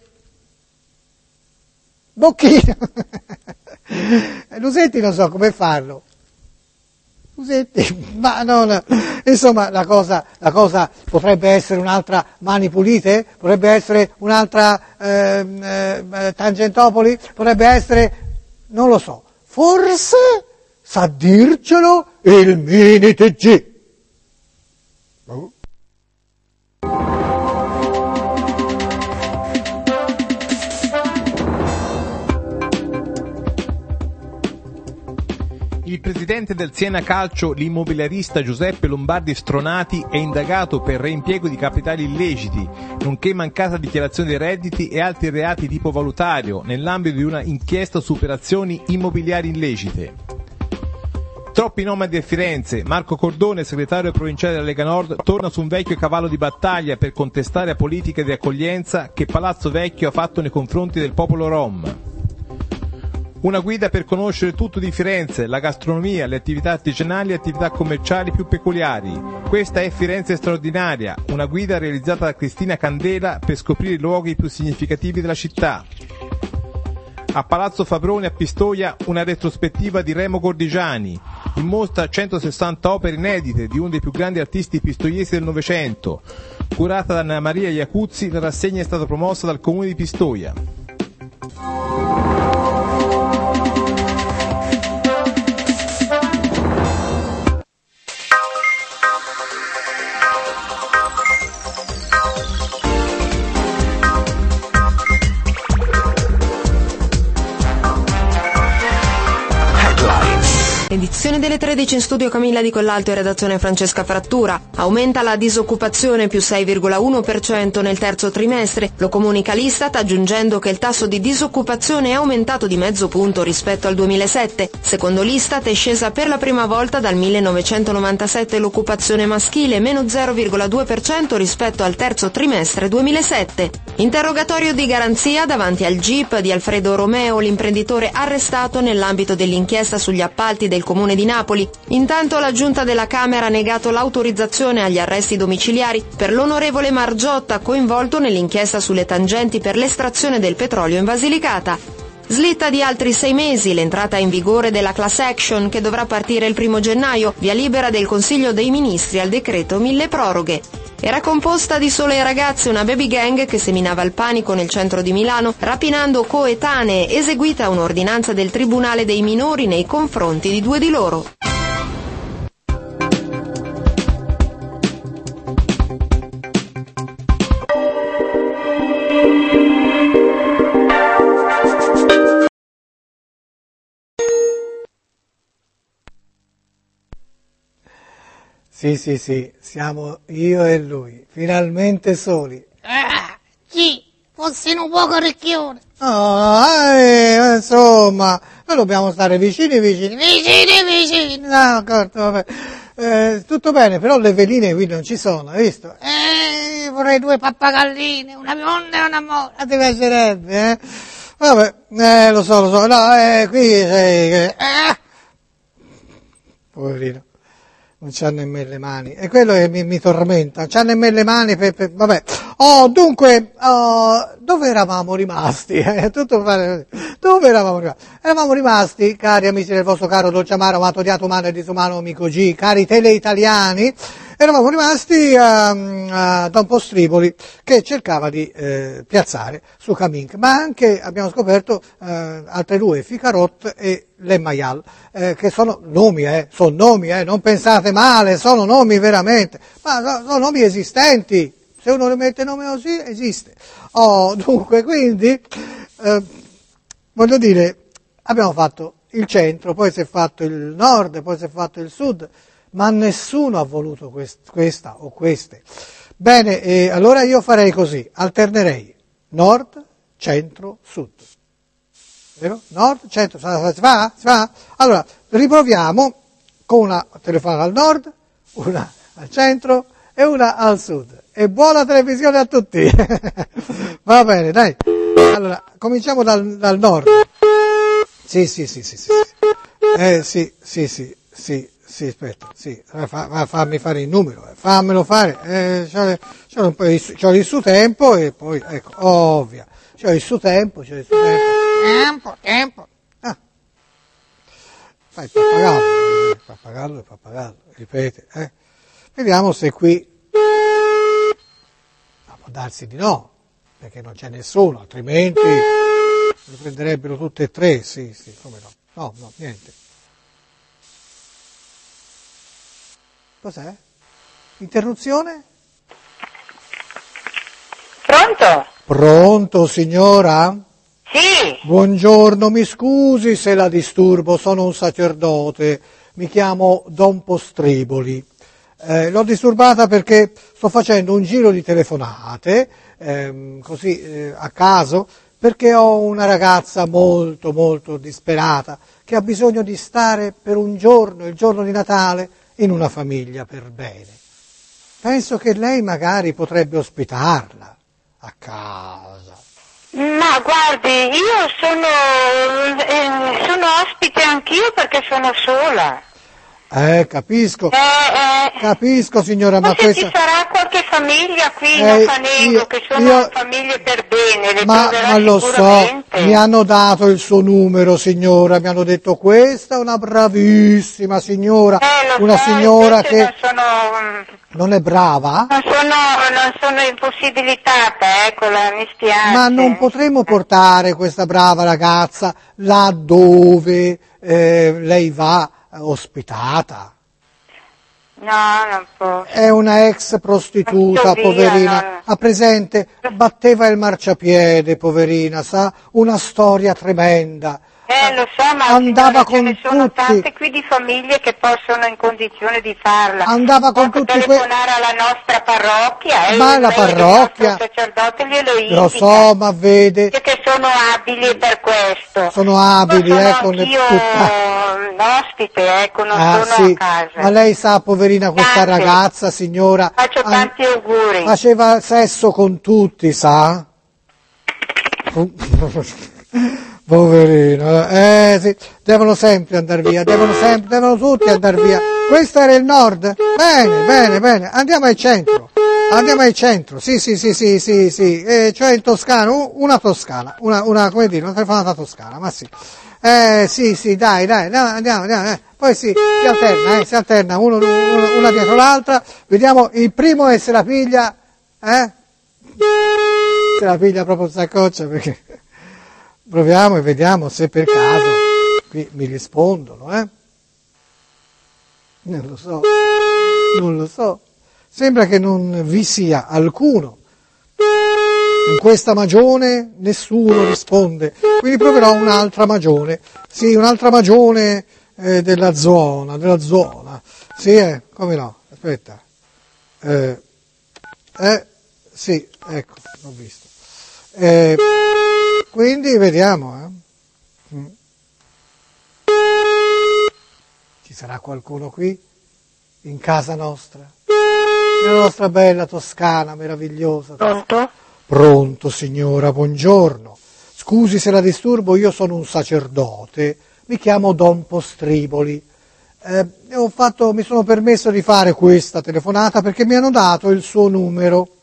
Speaker 1: Bocchino. Lusetti non so come farlo. Lusetti, ma non, insomma la cosa, la cosa potrebbe essere un'altra Mani Pulite, potrebbe essere un'altra eh, eh, Tangentopoli, potrebbe essere, non lo so, forse sa dircelo il Mini T G. Oh.
Speaker 3: Il presidente del Siena Calcio, l'immobiliarista Giuseppe Lombardi Stronati, è indagato per reimpiego di capitali illeciti, nonché mancata dichiarazione dei redditi e altri reati tipo valutario, nell'ambito di una inchiesta su operazioni immobiliari illecite. Troppi nomadi a Firenze. Marco Cordone, segretario provinciale della Lega Nord, torna su un vecchio cavallo di battaglia per contestare la politica di accoglienza che Palazzo Vecchio ha fatto nei confronti del popolo Rom. Una guida per conoscere tutto di Firenze, la gastronomia, le attività artigianali e le attività commerciali più peculiari. Questa è Firenze straordinaria, una guida realizzata da Cristina Candela per scoprire i luoghi più significativi della città. A Palazzo Fabrone a Pistoia una retrospettiva di Remo Gordigiani. In mostra centosessanta opere inedite di uno dei più grandi artisti pistoiesi del Novecento. Curata da Anna Maria Iacuzzi, la rassegna è stata promossa dal Comune di Pistoia.
Speaker 4: Edizione delle tredici, in studio Camilla Di Collalto e redazione Francesca Frattura. Aumenta la disoccupazione, più sei virgola uno per cento nel terzo trimestre. Lo comunica l'Istat aggiungendo che il tasso di disoccupazione è aumentato di mezzo punto rispetto al duemilasette. Secondo l'Istat è scesa per la prima volta dal millenovecentonovantasette l'occupazione maschile, meno zero virgola due per cento rispetto al terzo trimestre duemilasette. Interrogatorio di garanzia davanti al G I P di Alfredo Romeo, l'imprenditore arrestato nell'ambito dell'inchiesta sugli appalti del Comune di Napoli. Intanto la Giunta della Camera ha negato l'autorizzazione agli arresti domiciliari per l'onorevole Margiotta, coinvolto nell'inchiesta sulle tangenti per l'estrazione del petrolio in Basilicata. Slitta di altri sei mesi l'entrata in vigore della class action, che dovrà partire il primo gennaio, via libera del Consiglio dei Ministri al decreto mille proroghe. Era composta di sole ragazze una baby gang che seminava il panico nel centro di Milano, rapinando coetanee, eseguita un'ordinanza del Tribunale dei minori nei confronti di due di loro.
Speaker 1: Sì, sì, sì, siamo io e lui, finalmente soli.
Speaker 5: Ah, sì, fossi un po' correcchione.
Speaker 1: Oh, eh, insomma, noi dobbiamo stare vicini, vicini.
Speaker 5: Vicini, vicini.
Speaker 1: No, corto, vabbè. Eh, tutto bene, però le veline qui non ci sono, hai visto?
Speaker 5: Eh, vorrei due pappagalline, una bionda e una mora.
Speaker 1: Ah, ti piacerebbe, eh? Vabbè, eh, lo so, lo so, no, eh, qui sei... Eh. Poverino. Non c'ha nemmeno le mani, è quello che mi, mi tormenta, non c'ha nemmeno le mani per, per, vabbè, Oh, dunque, oh, dove eravamo rimasti? Eh, tutto fare... Dove eravamo rimasti? Eravamo rimasti, cari amici del vostro caro dolce amaro, amato, odiato, umano e disumano amico G, cari teleitaliani, eravamo rimasti a, a Don Postriboli che cercava di eh, piazzare su Camink, ma anche abbiamo scoperto eh, altre due, Ficarot e Lemmayal, eh, che sono nomi, eh, sono nomi, eh, non pensate male, sono nomi veramente, ma sono, sono nomi esistenti, se uno ne mette nome così esiste. Oh, dunque, quindi, eh, voglio dire, abbiamo fatto il centro, poi si è fatto il nord, poi si è fatto il sud, ma nessuno ha voluto quest- questa o queste. Bene, eh, allora io farei così, alternerei nord, centro, sud. Vero? Nord, centro, si fa? Si fa? Allora, riproviamo con una telefonata al nord, una al centro e una al sud. E buona televisione a tutti! Va bene, dai. Allora, cominciamo dal, dal nord. Sì, sì, sì, sì, sì. Eh, sì, sì, sì, sì. Sì, aspetta, sì, fa, fammi fare il numero, fammelo fare, eh, c'ho, c'ho, un po' di, c'ho il suo tempo e poi, ecco, ovvia, c'ho il suo tempo, c'ho il suo tempo.
Speaker 5: Tempo, tempo.
Speaker 1: Ah. Fai il pappagallo, il pappagallo, il pappagallo, ripete, eh. Vediamo se qui, ma può darsi di no, perché non c'è nessuno, altrimenti lo prenderebbero tutte e tre, sì, sì, come no, no, no, niente. Cos'è? Interruzione?
Speaker 6: Pronto?
Speaker 1: Pronto, signora?
Speaker 6: Sì.
Speaker 1: Buongiorno, mi scusi se la disturbo, sono un sacerdote, mi chiamo Don Postriboli. Eh, l'ho disturbata perché sto facendo un giro di telefonate, ehm, così eh, a caso, perché ho una ragazza molto, molto disperata, che ha bisogno di stare per un giorno, il giorno di Natale, in una famiglia per bene. Penso che lei magari potrebbe ospitarla a casa.
Speaker 6: Ma guardi, io sono, eh, sono ospite anch'io perché sono sola.
Speaker 1: Eh, capisco,
Speaker 6: Eh, eh,
Speaker 1: capisco signora, ma
Speaker 6: forse
Speaker 1: questa...
Speaker 6: ci sarà qualche famiglia qui in
Speaker 1: Eh,
Speaker 6: Afanego
Speaker 1: io-
Speaker 6: che sono
Speaker 1: io-
Speaker 6: famiglie per bene, le
Speaker 1: Ma,
Speaker 6: troverà
Speaker 1: ma lo so,
Speaker 6: sicuramente.
Speaker 1: mi hanno dato il suo numero signora, mi hanno detto questa è una bravissima signora,
Speaker 6: Eh, lo
Speaker 1: una
Speaker 6: so,
Speaker 1: signora
Speaker 6: invece
Speaker 1: che
Speaker 6: non sono, mm,
Speaker 1: non è brava,
Speaker 6: non sono, non sono impossibilitata, eccola, mi spiace.
Speaker 1: ma non potremmo portare questa brava ragazza là dove eh, lei va eh, ospitata.
Speaker 6: No, non posso.
Speaker 1: È una ex prostituta,
Speaker 6: Sto via,
Speaker 1: poverina,
Speaker 6: non-
Speaker 1: ha presente, batteva il marciapiede, poverina, sa, una storia tremenda.
Speaker 6: Eh, lo so, ma
Speaker 1: andava
Speaker 6: signora,
Speaker 1: con
Speaker 6: ce ne sono
Speaker 1: tutti,
Speaker 6: tante qui di famiglie che possono in condizione di farla.
Speaker 1: andava con
Speaker 6: Posso
Speaker 1: tutti quei...
Speaker 6: telefonare alla nostra parrocchia e
Speaker 1: Ma
Speaker 6: il
Speaker 1: la
Speaker 6: mail del
Speaker 1: parrocchia-
Speaker 6: nostro sacerdote glielo indica.
Speaker 1: Lo so, ma vede,
Speaker 6: Che sono abili per questo.
Speaker 1: sono abili,
Speaker 6: Io
Speaker 1: eh,
Speaker 6: sono
Speaker 1: con le
Speaker 6: anch'io
Speaker 1: puttane.
Speaker 6: l'ospite, ecco, non
Speaker 1: Ah,
Speaker 6: sono
Speaker 1: sì,
Speaker 6: a casa.
Speaker 1: ma lei sa, poverina, questa
Speaker 6: Grazie.
Speaker 1: ragazza, signora,
Speaker 6: Faccio
Speaker 1: an-
Speaker 6: tanti auguri.
Speaker 1: faceva sesso con tutti, sa? Poverino, eh sì, devono sempre andare via, devono sempre, devono tutti andare via. Questo era il nord? Bene, bene, bene, andiamo al centro, andiamo al centro, sì, sì, sì, sì, sì, sì, eh, cioè in Toscana, u- una Toscana, una, una, come dire, una telefonata toscana, ma sì. Eh, sì, sì, dai, dai, dai, andiamo, andiamo, eh. Poi sì, si alterna, eh, si alterna, uno, uno- una dietro l'altra, vediamo il primo e se la piglia, eh? Se la piglia proprio in saccoccia, perché... Proviamo e vediamo se per caso qui mi rispondono, eh? Non lo so, non lo so. Sembra che non vi sia alcuno. In questa magione nessuno risponde, quindi proverò un'altra magione. Sì, un'altra magione eh, della zona, della zona. Sì, eh, come no? Aspetta. Eh, eh, sì, ecco, l'ho visto. Eh, quindi vediamo, eh. Mm. Ci sarà qualcuno qui in casa nostra, nella nostra bella Toscana meravigliosa.
Speaker 6: Pronto?
Speaker 1: Pronto signora, buongiorno. Scusi se la disturbo, io sono un sacerdote, mi chiamo Don Postriboli. Eh, ho fatto, mi sono permesso di fare questa telefonata perché mi hanno dato il suo numero.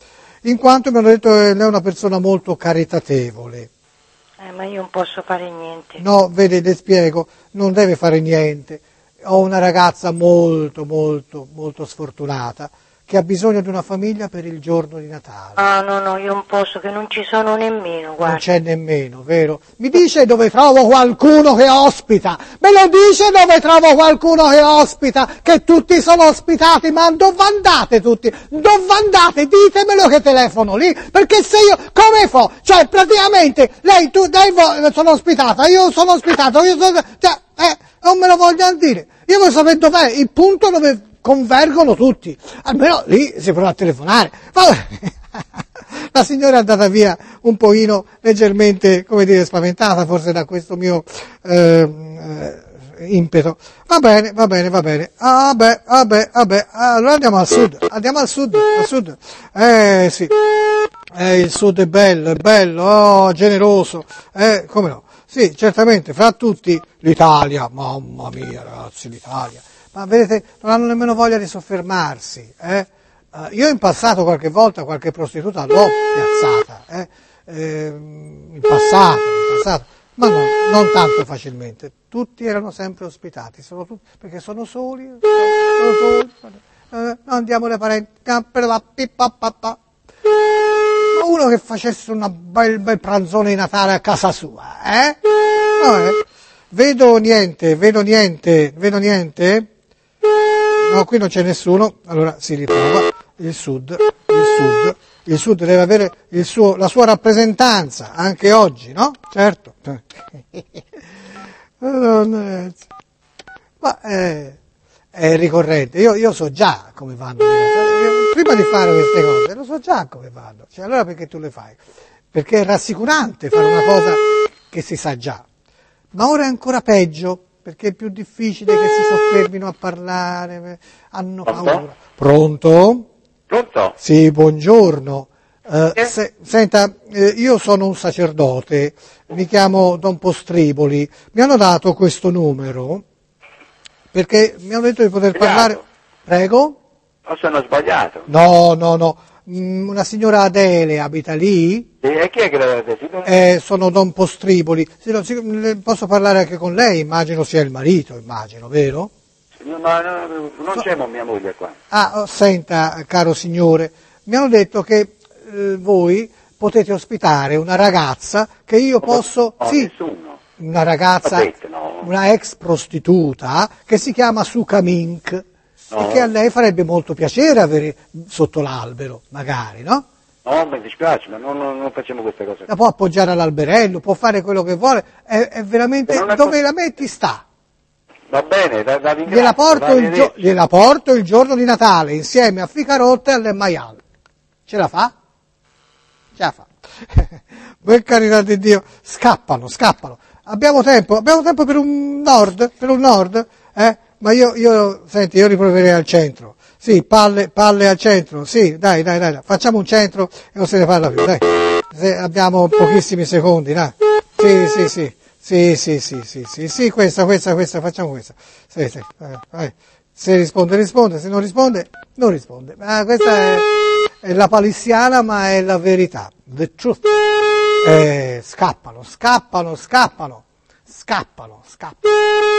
Speaker 1: in quanto mi hanno detto che lei è una persona molto caritatevole.
Speaker 6: Eh, ma io non posso fare niente.
Speaker 1: No, vede, le spiego, non deve fare niente. Ho una ragazza molto, molto, molto sfortunata che ha bisogno di una famiglia per il giorno di Natale.
Speaker 6: Ah, no, no, io non posso, che non ci sono nemmeno, guarda.
Speaker 1: Non c'è nemmeno, vero? Mi dice dove trovo qualcuno che ospita? Me lo dice dove trovo qualcuno che ospita? Che tutti sono ospitati, ma dove andate tutti? Dove andate? Ditemelo che telefono lì, perché se io, come fo? Cioè, praticamente, lei, tu, lei vo- sono ospitata, io sono ospitato, io sono, cioè, eh, non me lo vogliono dire. Io voglio sapere dov'è il punto dove convergono tutti, almeno lì si prova a telefonare. Vabbè. La signora è andata via un pochino leggermente, come dire, spaventata forse da questo mio eh, eh, impeto. Va bene, va bene, va bene. Ah, vabbè, vabbè, vabbè. Allora andiamo al sud, andiamo al sud, al sud. Eh sì, eh, il sud è bello, è bello, oh, generoso, eh, come no? Sì, certamente, fra tutti l'Italia, mamma mia ragazzi, l'Italia. Ma vedete, non hanno nemmeno voglia di soffermarsi. Eh? Uh, io in passato qualche volta qualche prostituta l'ho piazzata, eh? Eh, in passato, in passato, ma no, non tanto facilmente. Tutti erano sempre ospitati, sono tutti, perché sono soli, sono soli, eh, andiamo dai parenti, ma uno che facesse un bel, bel pranzone di Natale a casa sua, eh? No, eh? Vedo niente, vedo niente, vedo niente. No, qui non c'è nessuno, allora si riprova. Il sud, il sud, il sud deve avere il suo, la sua rappresentanza, anche oggi, no? Certo. Ma è, è ricorrente, io, io so già come vanno. Prima di fare queste cose, lo so già come vanno. Cioè, allora perché tu le fai? Perché è rassicurante fare una cosa che si sa già. Ma ora è ancora peggio, perché è più difficile che si soffermino a parlare, hanno paura. Pronto?
Speaker 7: Pronto?
Speaker 1: Sì, buongiorno. Uh, se, senta, eh, io sono un sacerdote, mi chiamo Don Postriboli, mi hanno dato questo numero perché mi hanno detto di poter
Speaker 7: Sbagliato.
Speaker 1: parlare. Prego?
Speaker 7: O sono sbagliato?
Speaker 1: No, no, no. Mm, una signora Adele abita lì?
Speaker 7: E e chi è che l'aveva detto?
Speaker 1: Eh, sono Don Postriboli. Sì, no, sì, posso parlare anche con lei? Immagino sia il marito, immagino, vero?
Speaker 7: No, no, no, non c'è mia moglie qua.
Speaker 1: Ah, oh, senta, caro signore, mi hanno detto che eh, voi potete ospitare una ragazza che io posso...
Speaker 7: No,
Speaker 1: sì,
Speaker 7: nessuno.
Speaker 1: una ragazza,
Speaker 7: Detto, no.
Speaker 1: una ex prostituta che si chiama Suka Mink
Speaker 7: No.
Speaker 1: e che a lei farebbe molto piacere avere sotto l'albero, magari, no?
Speaker 7: No, mi dispiace, ma non, non, non facciamo queste cose.
Speaker 1: La può appoggiare all'alberello, può fare quello che vuole, è, è veramente...
Speaker 7: Non è
Speaker 1: dove
Speaker 7: così.
Speaker 1: la metti sta.
Speaker 7: Va bene, da, da ringrazio,
Speaker 1: Gliela porto, il gio-
Speaker 7: arrivederci.
Speaker 1: gliela porto il giorno di Natale insieme a Ficarotte e alle maiale. Ce la fa? Ce la fa. Per carità di Dio, scappano, scappano. Abbiamo tempo, abbiamo tempo per un nord, per un nord, eh? Ma io, io, senti, io riproverei al centro. Sì, palle, palle al centro, sì, dai, dai, dai, facciamo un centro e non se ne parla più, dai. Se abbiamo pochissimi secondi, dai. Sì, sì, sì. Sì, sì, sì, sì, sì, sì, questa, questa, questa, facciamo questa. Sì, sì, vai, vai. Se risponde, risponde, se non risponde, non risponde. Ah, questa è, è la palissiana, ma è la verità. The truth. Eh, scappano, scappano, scappano, scappano, scappano.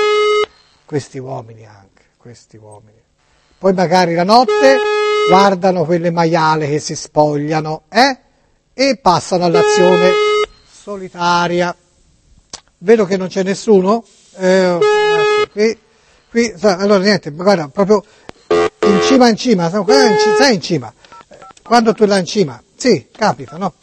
Speaker 1: Questi uomini anche, questi uomini. Poi magari la notte guardano quelle maiale che si spogliano, eh? E passano all'azione solitaria. Vedo che non c'è nessuno, eh, qui, qui, allora niente, guarda, proprio in cima in cima, sei in cima, quando tu la in cima, sì, capita, no?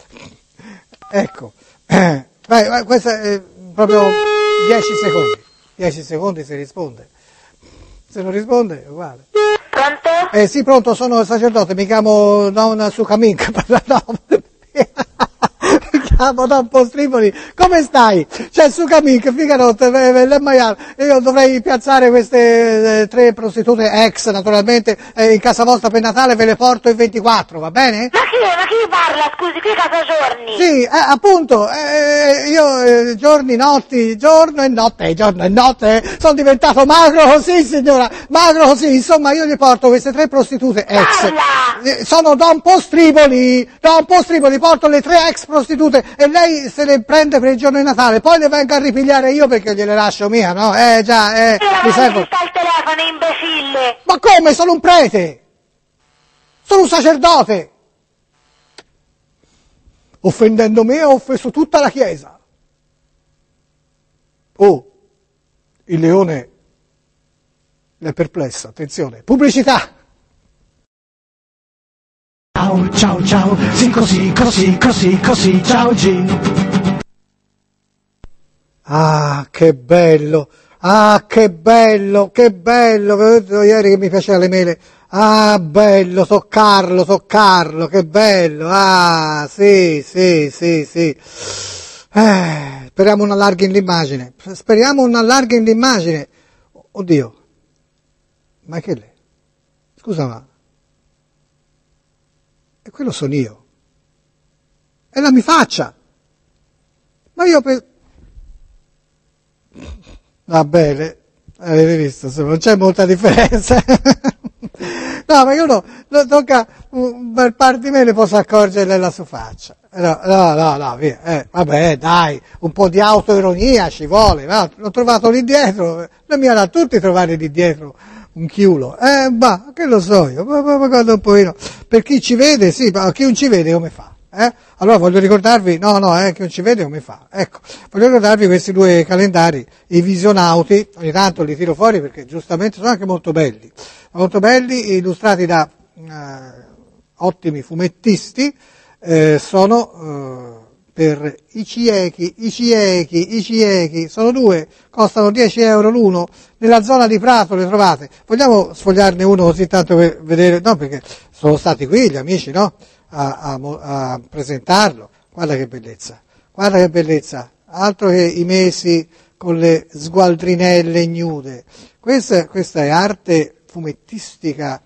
Speaker 1: Ecco, eh, vai, vai, questa è proprio dieci secondi, dieci secondi se risponde, se non risponde è uguale.
Speaker 6: Pronto?
Speaker 1: Eh sì, pronto, sono il sacerdote, mi chiamo Don Suka Mink, no, mi Madame Postripoli, come stai? C'è su Camille, che figa notte, le maiale. Io dovrei piazzare queste eh, tre prostitute ex, naturalmente, eh, in casa vostra per Natale, ve le porto il ventiquattro, va bene?
Speaker 6: Ma chi è? Ma chi parla? Scusi, qui casa Giorni.
Speaker 1: Sì, eh, appunto, eh, io eh, giorni, notti, giorno e notte, giorno e notte, eh, sono diventato magro così, signora, magro così, insomma, io gli porto queste tre prostitute ex.
Speaker 6: Parla!
Speaker 1: Eh, sono Don Postripoli, Don Postripoli, porto le tre ex prostitute e lei se le prende per il giorno di Natale, poi le vengo a ripigliare io perché gliele lascio mia, no? Eh già, eh, mi servo.
Speaker 6: sta il telefono, imbecille!
Speaker 1: Ma come? Sono un prete! Sono un sacerdote! Offendendo me ho offeso tutta la Chiesa. Oh, il leone è perplesso, attenzione, pubblicità!
Speaker 2: Ciao, ciao, ciao, sì così, così, così, così, ciao G.
Speaker 1: Ah, che bello, ah, che bello, che bello, ve l'ho detto ieri che mi piaceva le mele. Ah, bello, so Carlo, so Carlo, che bello, ah, sì, sì, sì, sì. Eh, speriamo un allarghi l'immagine, speriamo un allarghi l'immagine. Oddio, ma che lei? Scusa, ma... E quello sono io. E la mi faccia. Ma io per... Va bene, avete visto, insomma, non c'è molta differenza. No, ma io no, no, tocca un bel par di me le posso accorgere nella sua faccia. No, no, no, no, via. Eh, vabbè, dai, un po' di autoironia ci vuole, no? L'ho trovato lì dietro, non mi era tutti trovare lì dietro un chiulo. Eh, bah, che lo so io, ma, ma, ma guarda un pochino. Per chi ci vede, sì, ma chi non ci vede come fa? Eh? Allora voglio ricordarvi, no, no, eh, chi non ci vede come fa? Ecco, voglio ricordarvi questi due calendari, i Visionauti, ogni tanto li tiro fuori perché giustamente sono anche molto belli, molto belli, illustrati da eh, ottimi fumettisti, eh, sono eh, per i ciechi, i ciechi, i ciechi, sono due, costano dieci euro l'uno, nella zona di Prato le trovate. Vogliamo sfogliarne uno così tanto per vedere, no, perché sono stati qui gli amici, no? A, a, a presentarlo, guarda che bellezza, guarda che bellezza, altro che i mesi con le sgualdrinelle ignude, questa, questa è arte fumettistica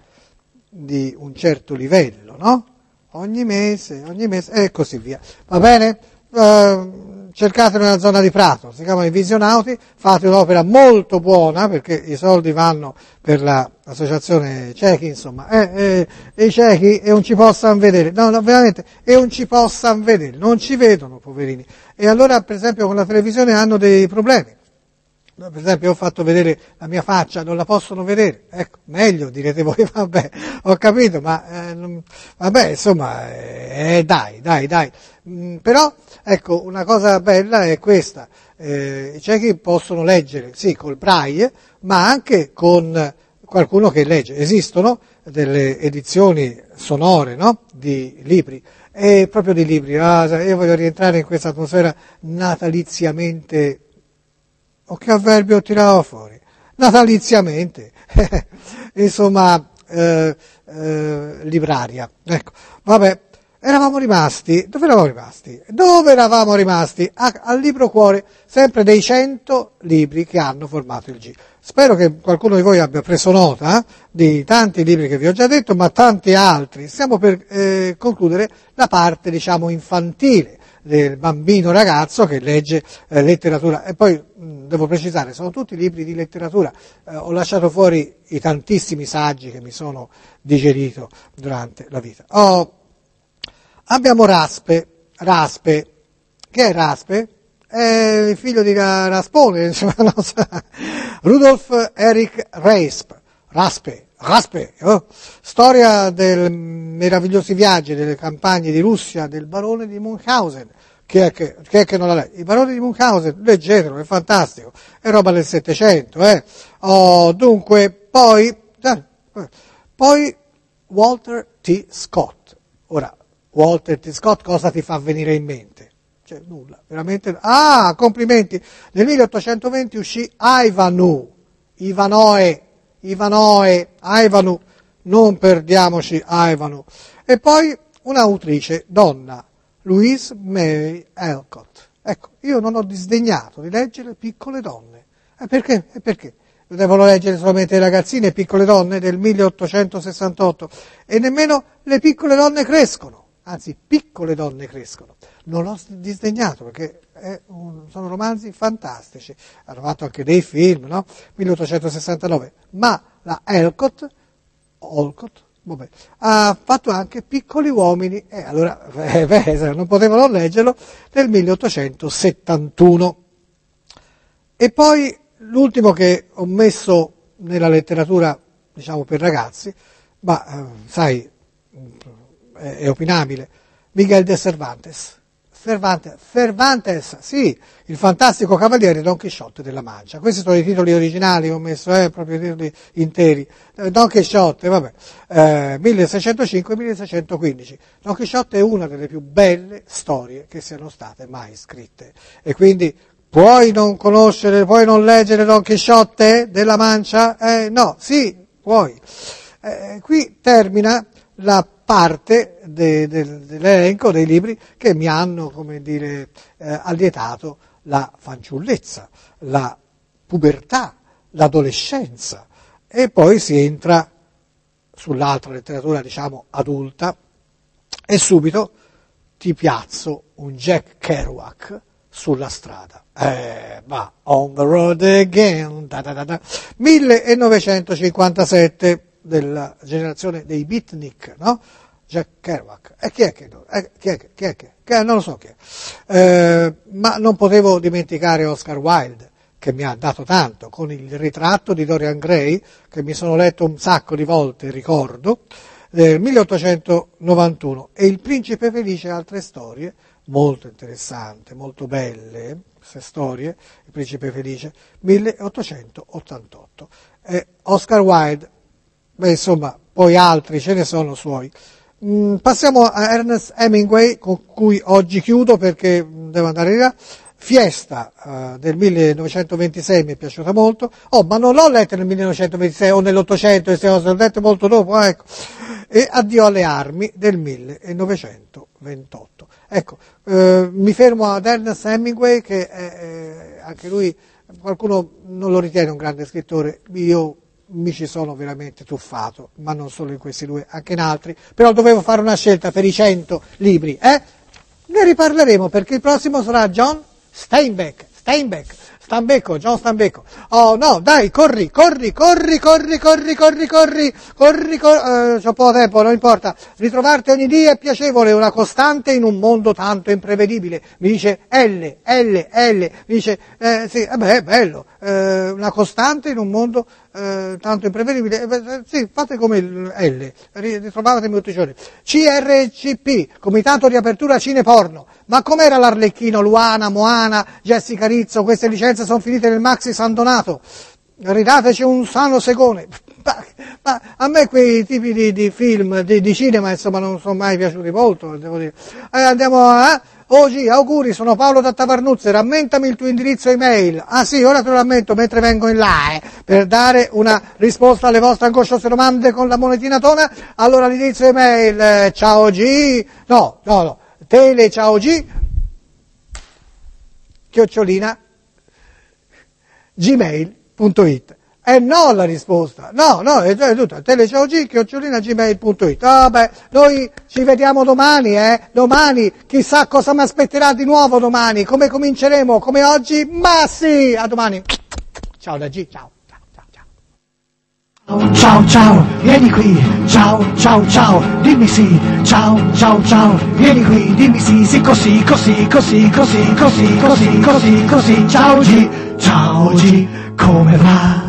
Speaker 1: di un certo livello, no? Ogni mese, ogni mese, e così via, va bene? Uh, cercatelo nella zona di Prato, si chiamano i Visionauti, fate un'opera molto buona perché i soldi vanno per l'associazione ciechi, insomma, eh, eh, e i ciechi e non ci possano vedere, no, no, veramente, e non ci possano vedere, non ci vedono, poverini, e allora per esempio con la televisione hanno dei problemi. Per esempio ho fatto vedere la mia faccia, non la possono vedere, ecco, meglio direte voi, vabbè, ho capito, ma eh, non, vabbè, insomma, eh, dai, dai, dai, mm, però, ecco, una cosa bella è questa, eh, i ciechi possono leggere, sì, col braille, ma anche con qualcuno che legge, esistono delle edizioni sonore, no, di libri, e proprio di libri, ah, io voglio rientrare in questa atmosfera nataliziamente. O che avverbio tiravo fuori? Nataliziamente, insomma, eh, eh, libraria. Ecco, vabbè, eravamo rimasti, dove eravamo rimasti? Dove eravamo rimasti? A, al libro cuore, sempre dei cento libri che hanno formato il G. Spero che qualcuno di voi abbia preso nota eh, di tanti libri che vi ho già detto, ma tanti altri. Stiamo per eh, concludere la parte, diciamo, infantile del bambino ragazzo che legge eh, letteratura, e poi mh, devo precisare, sono tutti libri di letteratura, eh, ho lasciato fuori i tantissimi saggi che mi sono digerito durante la vita. Oh, abbiamo Raspe, Raspe, che è Raspe? È il figlio di Raspone, insomma, non so. Rudolf Erich Raspe, Raspe, Raspe, oh. Storia dei meravigliosi viaggi, delle campagne di Russia, del barone di Munchausen. Chi è che, chi è che non la legge? Il barone di Munchausen, leggetelo, è fantastico, è roba del Settecento, eh. Oh, dunque, poi, eh, poi Walter T. Scott. Ora, Walter T. Scott cosa ti fa venire in mente? Cioè, nulla, veramente. Ah, complimenti! Nel milleottocentoventi uscì Ivanu, Ivanoe, Ivanoe, Ivanu, non perdiamoci Ivanu. E poi un'autrice, donna, Louise May Alcott. Ecco, io non ho disdegnato di leggere Piccole donne. Eh, perché? Eh, perché? Devono leggere solamente le ragazzine Piccole donne del milleottocentosessantotto e nemmeno le piccole donne crescono, anzi piccole donne crescono. Non l'ho disdegnato perché è un, sono romanzi fantastici, hanno fatto anche dei film, no? milleottocentosessantanove, ma la Alcott, Alcott vabbè, ha fatto anche Piccoli uomini e allora eh, beh, non potevano leggerlo nel milleottocentosettantuno. E poi l'ultimo che ho messo nella letteratura, diciamo, per ragazzi, ma eh, sai, è, è opinabile, Miguel de Cervantes. Cervantes, Cervantes, sì, il fantastico cavaliere Don Chisciotte della Mancia. Questi sono i titoli originali, ho messo eh, proprio i titoli interi. Don Chisciotte, vabbè, eh, milleseicentocinque milleseicentoquindici. Don Chisciotte è una delle più belle storie che siano state mai scritte. E quindi puoi non conoscere, puoi non leggere Don Chisciotte della Mancia? Eh, no, sì, puoi. Eh, qui termina la parte de, de, dell'elenco dei libri che mi hanno, come dire, eh, allietato la fanciullezza, la pubertà, l'adolescenza e poi si entra sull'altra letteratura, diciamo, adulta e subito ti piazzo un Jack Kerouac sulla strada. Eh, ma on the road again, da da da da. millenovecentocinquantasette, della generazione dei beatnik, no? Jack Kerouac. E chi è che? Eh, chi è che? Chi è che? che non lo so chi è. Eh, ma non potevo dimenticare Oscar Wilde, che mi ha dato tanto, con il ritratto di Dorian Gray, che mi sono letto un sacco di volte, ricordo, del milleottocentonovantuno, e Il Principe Felice e altre storie, molto interessante, molto belle, queste storie, Il Principe Felice, milleottocentottantotto. Eh, Oscar Wilde, beh, insomma, poi altri ce ne sono suoi. Mm, passiamo a Ernest Hemingway, con cui oggi chiudo perché devo andare via. Fiesta uh, del millenovecentoventisei mi è piaciuta molto. Oh, ma non l'ho letta nel millenovecentoventisei o nell'Ottocento, l'ho letta molto dopo, ah, ecco. E Addio alle armi del millenovecentoventotto. Ecco, eh, mi fermo ad Ernest Hemingway, che è, è, anche lui, qualcuno non lo ritiene un grande scrittore, io mi ci sono veramente tuffato, ma non solo in questi due, anche in altri, però dovevo fare una scelta per i cento libri, eh? Ne riparleremo perché il prossimo sarà John Steinbeck, Steinbeck, Stambecco, John Stambecco. Oh no, dai, corri, corri, corri, corri, corri, corri, corri, corri, corri, eh, c'ho poco tempo, non importa. Ritrovarti ogni dia è piacevole, una costante in un mondo tanto imprevedibile. Mi dice L, L, L, mi dice, eh, sì, vabbè, è bello, eh, una costante in un mondo eh, tanto imprevedibile. Eh, sì, fate come il L, ritrovatemi tutti i giorni. C R C P, Comitato Riapertura Cine Porno. Ma com'era l'Arlecchino, Luana, Moana, Jessica Rizzo, queste licenze sono finite nel Maxi San Donato, ridateci un sano segone. Ma, ma a me quei tipi di, di film, di, di cinema, insomma, non sono mai piaciuti molto, devo dire. Eh, andiamo a... Oggi, auguri, sono Paolo da Tavarnuzze, rammentami il tuo indirizzo email. Ah sì, ora te lo rammento mentre vengo in là, eh, per dare una risposta alle vostre angosciose domande con la monetina tona. Allora l'indirizzo email, eh, ciao G, no, no, no. Tele ciao G, chiocciolina, gmail punto it. E no la risposta, no, no, è, è tutta, tele ciao G, chiocciolina, gmail punto it. Vabbè, noi ci vediamo domani, eh, domani, chissà cosa mi aspetterà di nuovo domani, come cominceremo, come oggi, ma sì, a domani. Ciao da G, ciao.
Speaker 2: Ciao ciao, vieni qui, ciao ciao ciao, dimmi sì, ciao ciao ciao, vieni qui, dimmi sì, sì così, così, così, così, così, così, così, così, ciao G, ciao G, come va?